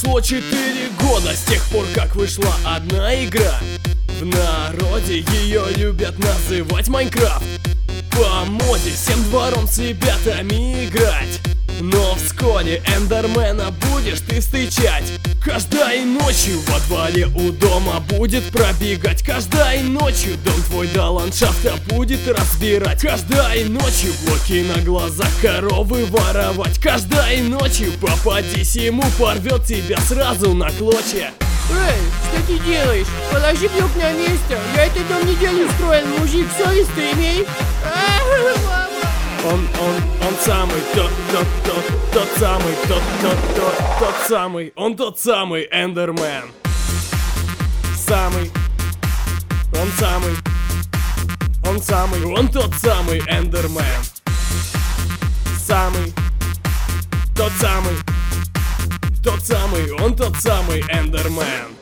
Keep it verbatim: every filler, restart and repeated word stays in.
Прошло четыре года с тех пор, как вышла одна игра. В народе ее любят называть Майнкрафт. По моде всем двором с ребятами играть. Но вскоре эндермена будешь ты встречать. Каждой ночью во дворе у дома будет пробегать. Каждой ночью дом твой до ландшафта будет разбирать. Каждой ночью блоки на глазах коровы воровать. Каждой ночью попадись ему, порвет тебя сразу на клочья. Эй, что ты делаешь? Положи блок на место. Я этот дом неделю строил, мужик, совесть ты имей. Он, он, он самый, тот, тот, тот, тот самый, тот, тот, тот, тот самый, он тот самый эндермен. Самый, он самый, он самый, он тот самый эндермен. Самый, тот самый, тот самый, он тот самый эндермен.